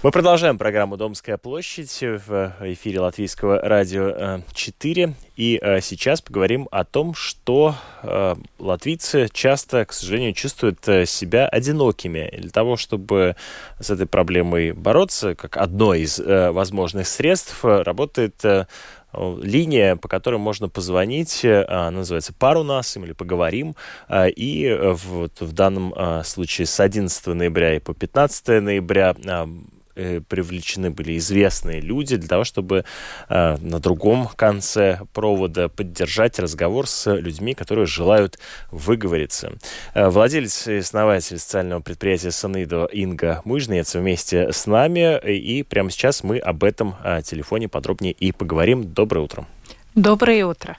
Мы продолжаем программу «Домская площадь» в эфире Латвийского радио 4. И сейчас поговорим о том, что латвийцы часто, к сожалению, чувствуют себя одинокими. И для того, чтобы с этой проблемой бороться, как одно из возможных средств, работает линия, по которой можно позвонить, она называется «Парунас» или «Поговорим». И в данном случае с 11 ноября и по 15 ноября привлечены были известные люди для того, чтобы на другом конце провода поддержать разговор с людьми, которые желают выговориться. Владелец и основатель социального предприятия «Санидо» Инга Мужниец вместе с нами. И прямо сейчас мы об этом телефоне подробнее и поговорим. Доброе утро. Доброе утро.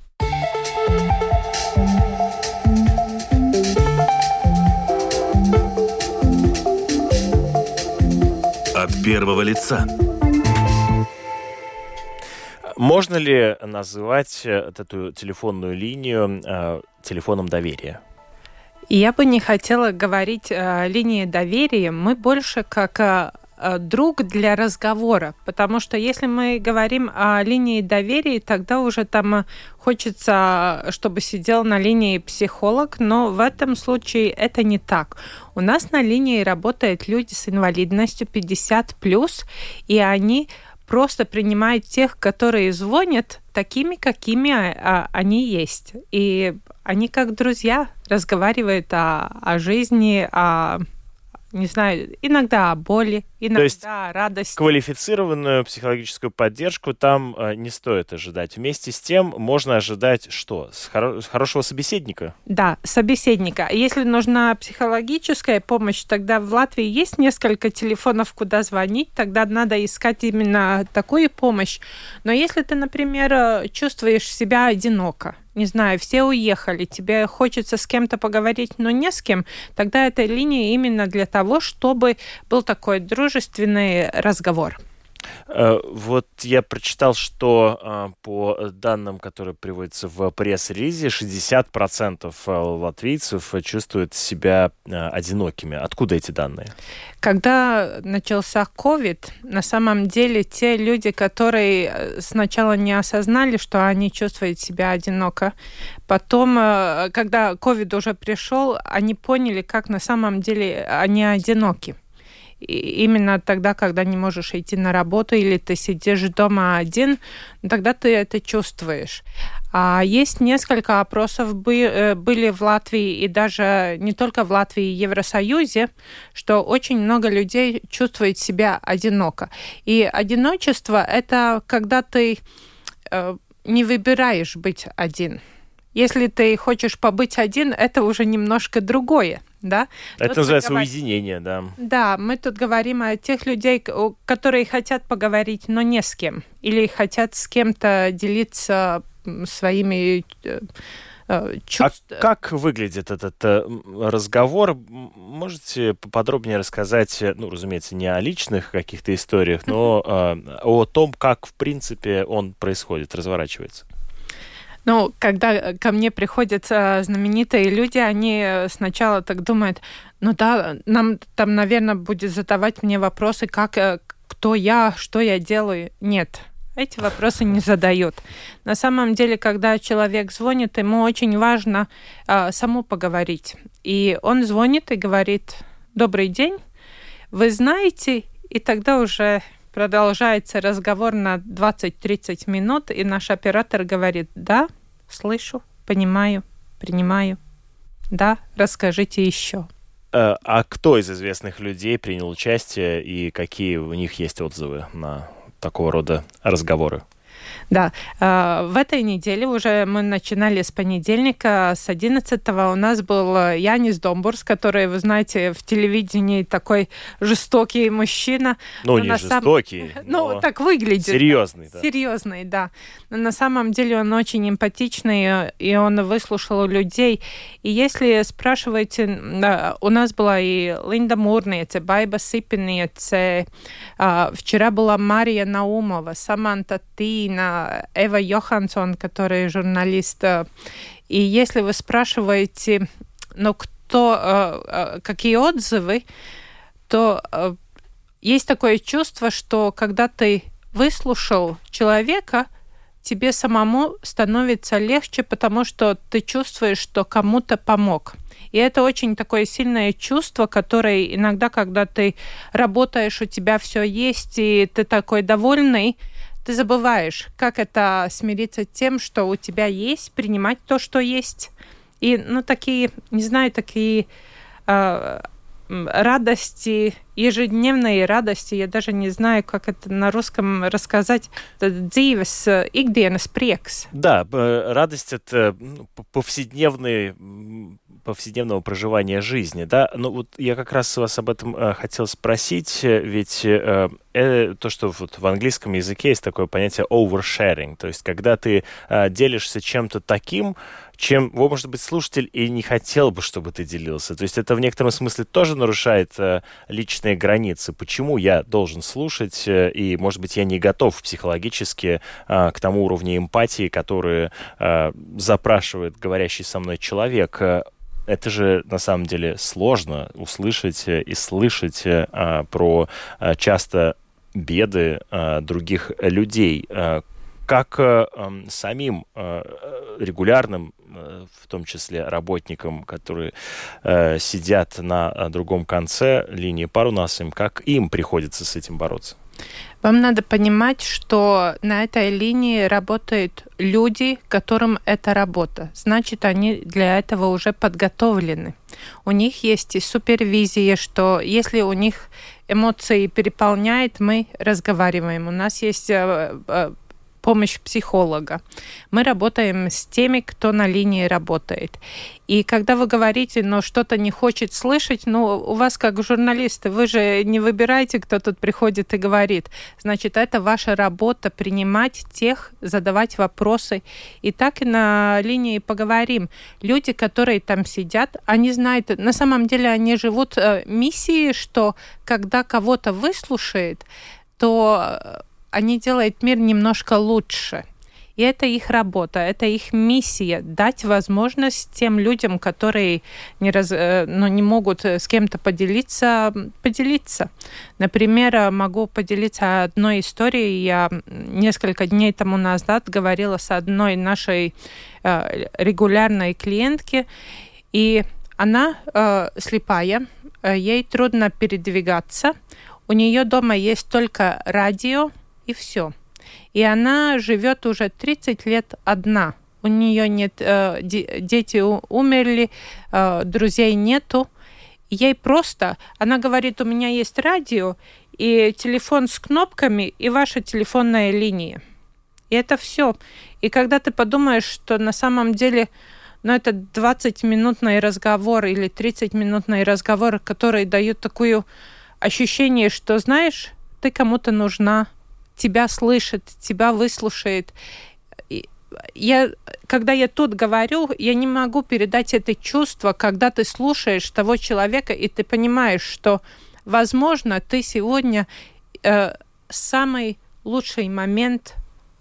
От первого лица. Можно ли называть эту телефонную линию телефоном доверия? Я бы не хотела говорить о линии доверия. Мы больше как друг для разговора, потому что если мы говорим о линии доверия, тогда уже там хочется, чтобы сидел на линии психолог, но в этом случае это не так. У нас на линии работают люди с инвалидностью 50+, и они просто принимают тех, которые звонят, такими, какими они есть. И они как друзья разговаривают о жизни, не знаю, иногда о боли, иногда о радости. Квалифицированную психологическую поддержку там не стоит ожидать. Вместе с тем можно ожидать что? С хорошего собеседника? Да, собеседника. Если нужна психологическая помощь, тогда в Латвии есть несколько телефонов, куда звонить, тогда надо искать именно такую помощь. Но если ты, например, чувствуешь себя одиноко, не знаю, все уехали, тебе хочется с кем-то поговорить, но не с кем, тогда эта линия именно для того, чтобы был такой дружественный разговор. Вот я прочитал, что по данным, которые приводятся в пресс-релизе, 60% латвийцев чувствуют себя одинокими. Откуда эти данные? Когда начался COVID, на самом деле те люди, которые сначала не осознали, что они чувствуют себя одиноко, потом, когда COVID уже пришел, они поняли, как на самом деле они одиноки. И именно тогда, когда не можешь идти на работу или ты сидишь дома один, тогда ты это чувствуешь. А есть несколько опросов были в Латвии, и даже не только в Латвии, и Евросоюзе, что очень много людей чувствует себя одиноко. И одиночество – это когда ты не выбираешь быть один. Если ты хочешь побыть один, это уже немножко другое. Да? Это называется уединение, да. Да, мы тут говорим о тех людей, которые хотят поговорить, но не с кем. Или хотят с кем-то делиться своими чувствами. А как выглядит этот разговор? Можете поподробнее рассказать, ну, разумеется, не о личных каких-то историях, но о том, как, в принципе, он происходит, разворачивается? Ну, когда ко мне приходят знаменитые люди, они сначала так думают, ну да, нам там, наверное, будет задавать мне вопросы, кто я, что я делаю. Нет, эти вопросы не задают. На самом деле, когда человек звонит, ему очень важно саму поговорить. И он звонит и говорит: «Добрый день, вы знаете?» И тогда уже продолжается разговор на 20-30 минут, и наш оператор говорит: «Да, слышу, понимаю, принимаю. Да, расскажите еще». А кто из известных людей принял участие и какие у них есть отзывы на такого рода разговоры? Да, в этой неделе уже мы начинали с понедельника, с 11-го у нас был Янис Домбурс, который, вы знаете, в телевидении такой жестокий мужчина. Ну, не жестокий, но так выглядит. Серьезный, да. Серьезный, да. Но на самом деле он очень эмпатичный, и он выслушал людей. И если спрашиваете, у нас была и Линда Мурниece, Байба Сипиниece, вчера была Мария Наумова, Саманта Тина, Эва Йоханссон, которая журналист. И если вы спрашиваете, какие отзывы, то есть такое чувство, что когда ты выслушал человека, тебе самому становится легче, потому что ты чувствуешь, что кому-то помог. И это очень такое сильное чувство, которое иногда, когда ты работаешь, у тебя все есть, и ты такой довольный, ты забываешь, как это смириться с тем, что у тебя есть, принимать то, что есть. И, такие, не знаю, такие радости, ежедневные радости, я даже не знаю, как это на русском рассказать, dzīves ikdienas prieks. Да, радость от повседневного проживания жизни, да. Ну вот я как раз вас об этом хотел спросить, ведь то, что вот в английском языке есть такое понятие oversharing, то есть когда ты делишься чем-то таким, чем, может быть, слушатель и не хотел бы, чтобы ты делился. То есть это в некотором смысле тоже нарушает личные границы. Почему я должен слушать, и, может быть, я не готов психологически к тому уровню эмпатии, который запрашивает говорящий со мной человек. Это же, на самом деле, сложно услышать и слышать про часто беды других людей. Как самим регулярным, в том числе работникам, которые сидят на другом конце линии Парунасим, как им приходится с этим бороться? Вам надо понимать, что на этой линии работают люди, которым это работа. Значит, они для этого уже подготовлены. У них есть и супервизия, что если у них эмоции переполняют, мы разговариваем. У нас есть помощь психолога. Мы работаем с теми, кто на линии работает. И когда вы говорите, но что-то не хочет слышать, у вас как журналисты, вы же не выбираете, кто тут приходит и говорит. Значит, это ваша работа принимать тех, задавать вопросы. И так и на линии поговорим. Люди, которые там сидят, они знают, на самом деле они живут миссией, что когда кого-то выслушает, то они делают мир немножко лучше. И это их работа, это их миссия – дать возможность тем людям, которые не могут с кем-то поделиться. Например, могу поделиться одной историей. Я несколько дней тому назад говорила с одной нашей регулярной клиентки, и она слепая, ей трудно передвигаться. У нее дома есть только радио, и все. И она живет уже 30 лет одна. У нее нет, дети умерли, друзей нету. Ей просто, она говорит, у меня есть радио и телефон с кнопками и ваша телефонная линия. И это все. И когда ты подумаешь, что на самом деле, это 20-минутный разговор или 30-минутный разговор, который дает такое ощущение, что, знаешь, ты кому-то нужна, тебя слышит, тебя выслушает. Когда я тут говорю, я не могу передать это чувство, когда ты слушаешь того человека, и ты понимаешь, что, возможно, ты сегодня самый лучший момент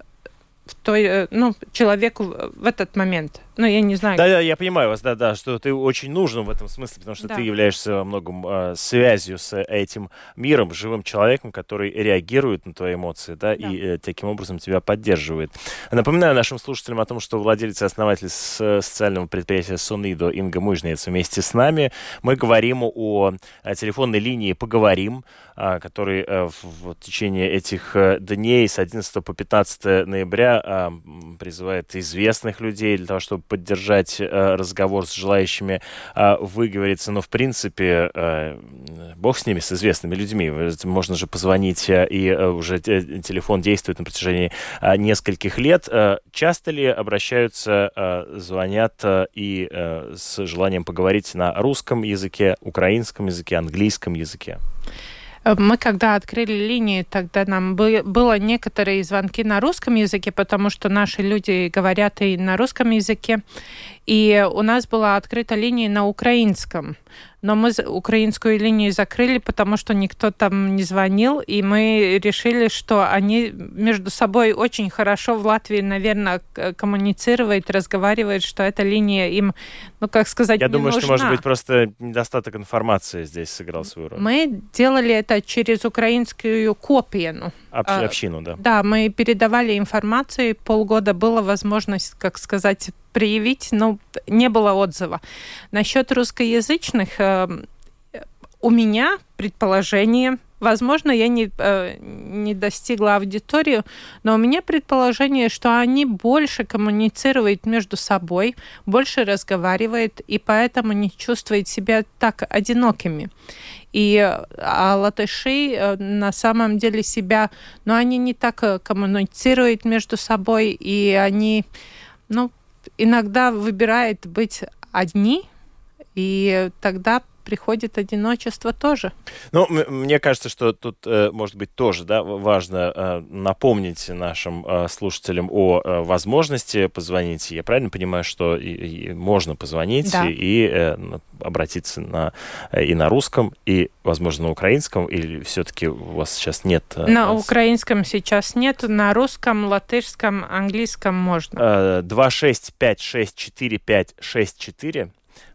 человеку в этот момент. Я не знаю. Да, я понимаю вас, да, что ты очень нужен в этом смысле, потому что ты являешься во многом связью с этим миром, живым человеком, который реагирует на твои эмоции, и таким образом тебя поддерживает. Напоминаю нашим слушателям о том, что владелец и основатель социального предприятия Сонидо Инга Мужниец вместе с нами. Мы говорим о телефонной линии «Поговорим», который в течение этих дней с 11 по 15 ноября призывает известных людей для того, чтобы поддержать разговор с желающими выговориться. Но, в принципе, бог с ними, с известными людьми. Можно же позвонить, и уже телефон действует на протяжении нескольких лет. Часто ли обращаются, звонят и с желанием поговорить на русском языке, украинском языке, английском языке? Мы, когда открыли линии, тогда нам было некоторые звонки на русском языке, потому что наши люди говорят и на русском языке. И у нас была открыта линия на украинском. но мы украинскую линию закрыли, потому что никто там не звонил, и мы решили, что они между собой очень хорошо в Латвии, наверное, коммуницируют, разговаривают, что эта линия им, ну, как сказать, Я не думаю, нужна. что, может быть, просто недостаток информации здесь сыграл свою роль. Мы делали это через украинскую копию. Общину, да. Да, мы передавали информацию, полгода была возможность, как сказать, проявить, но не было отзыва. Насчет русскоязычных у меня предположение, возможно, я не достигла аудиторию, но у меня предположение, что они больше коммуницируют между собой, больше разговаривают, и поэтому не чувствуют себя так одинокими. А латыши на самом деле себя, но они не так коммуницируют между собой, и они, иногда выбирают быть одни, и тогда приходит одиночество тоже. Мне кажется, что тут, может быть, тоже важно напомнить нашим слушателям о возможности позвонить. Я правильно понимаю, что и можно позвонить, да, и обратиться и на русском, и, возможно, на украинском, или все-таки у вас сейчас нет? На украинском сейчас нет, на русском, латышском, английском можно. 265645664.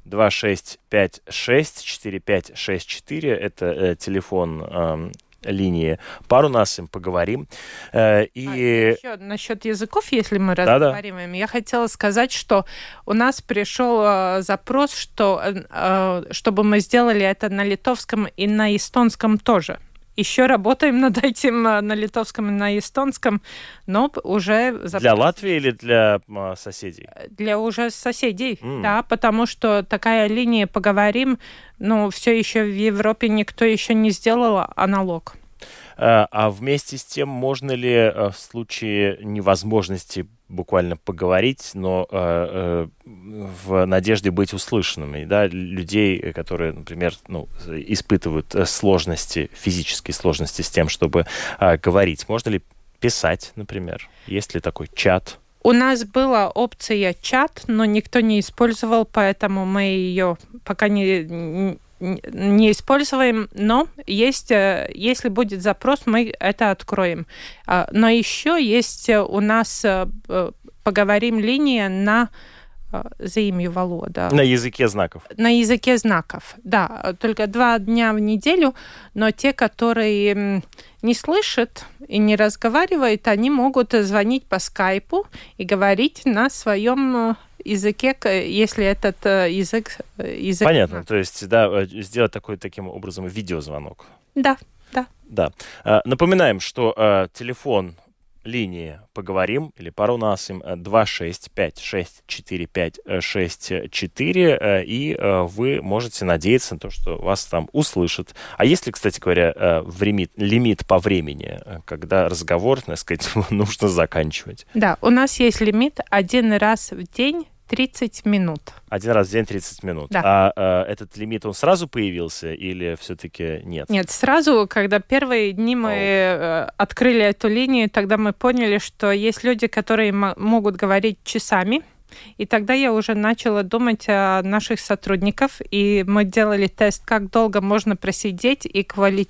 2656454 это телефон линии Парунасим, поговорим. Еще насчет языков, если мы разговариваем, я хотела сказать, что у нас пришел запрос, чтобы мы сделали это на литовском и на эстонском тоже. Еще работаем над этим на литовском и на эстонском, но уже... Для Латвии или для соседей? Для уже соседей, да, потому что такая линия «Поговорим», все еще в Европе никто еще не сделал аналог. А вместе с тем, можно ли в случае невозможности буквально поговорить, но в надежде быть услышанными, да, людей, которые, например, испытывают физические сложности с тем, чтобы говорить. Можно ли писать, например? Есть ли такой чат? У нас была опция чат, но никто не использовал, поэтому мы ее пока не используем, но если будет запрос, мы это откроем. Но еще есть у нас «Поговорим» линия на заимью валода. На языке знаков. На языке знаков, да. Только 2 дня в неделю, но те, которые не слышат и не разговаривают, они могут звонить по скайпу и говорить на своем языке, если этот язык... Понятно, то есть, да, сделать таким образом видеозвонок. Да. Напоминаем, что телефон линии «Поговорим» или «Парунасим» 265645664, и вы можете надеяться на то, что вас там услышат. А есть ли, кстати говоря, лимит по времени, когда разговор, так сказать, нужно заканчивать? Да, у нас есть лимит 1 раз в день 30 минут. 1 раз в день 30 минут. Да. А этот лимит, он сразу появился или все-таки нет? Нет, сразу, когда первые дни мы открыли эту линию, тогда мы поняли, что есть люди, которые могут говорить часами. И тогда я уже начала думать о наших сотрудниках, и мы делали тест, как долго можно просидеть и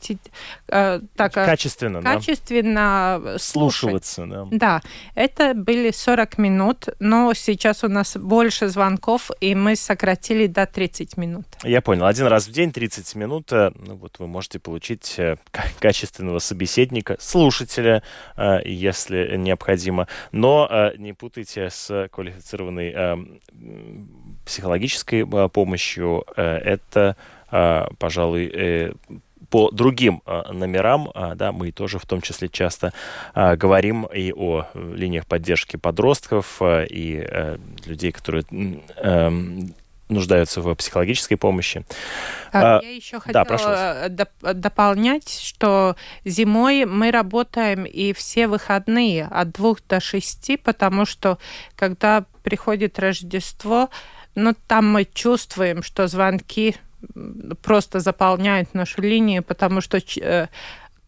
качественно слушаться. Да. Да, это были 40 минут, но сейчас у нас больше звонков, и мы сократили до 30 минут. Я понял. 1 раз в день 30 минут. Вы можете получить качественного собеседника, слушателя, если необходимо. Но не путайте с квалифицированной психологической помощью. Это, пожалуй, по другим номерам, да, мы тоже в том числе часто говорим и о линиях поддержки подростков, и людей, которые нуждаются в психологической помощи. Я еще хотела дополнять, что зимой мы работаем и все выходные от 2 до 6, потому что когда приходит Рождество, там мы чувствуем, что звонки просто заполняют нашу линию, потому что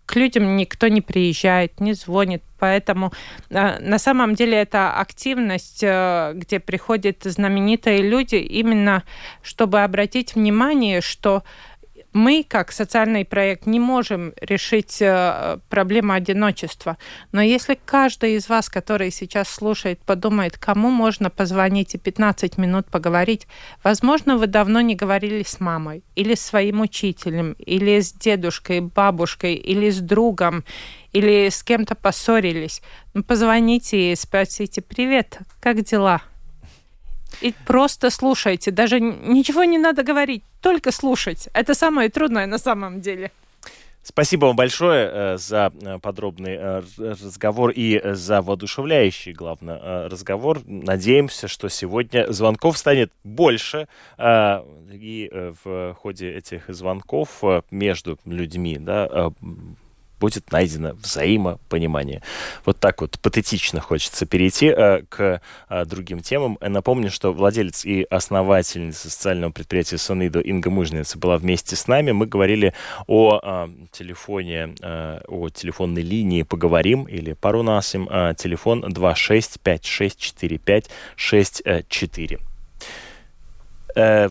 к людям никто не приезжает, не звонит. Поэтому на самом деле это активность, где приходят знаменитые люди, именно чтобы обратить внимание, что мы, как социальный проект, не можем решить проблему одиночества. Но если каждый из вас, который сейчас слушает, подумает, кому можно позвонить и 15 минут поговорить, возможно, вы давно не говорили с мамой, или с своим учителем, или с дедушкой, бабушкой, или с другом, или с кем-то поссорились. Позвоните и спросите: «Привет, как дела?» И просто слушайте. Даже ничего не надо говорить, только слушать. Это самое трудное на самом деле. Спасибо вам большое за подробный разговор и за воодушевляющий, главное, разговор. Надеемся, что сегодня звонков станет больше, и в ходе этих звонков между людьми, да, будет найдено взаимопонимание. Вот так вот патетично хочется перейти к другим темам. Напомню, что владелец и основательница социального предприятия «Сонидо» Инга Мужница была вместе с нами. Мы говорили о телефонной линии «Поговорим» или «Парунасим». Телефон 26564564.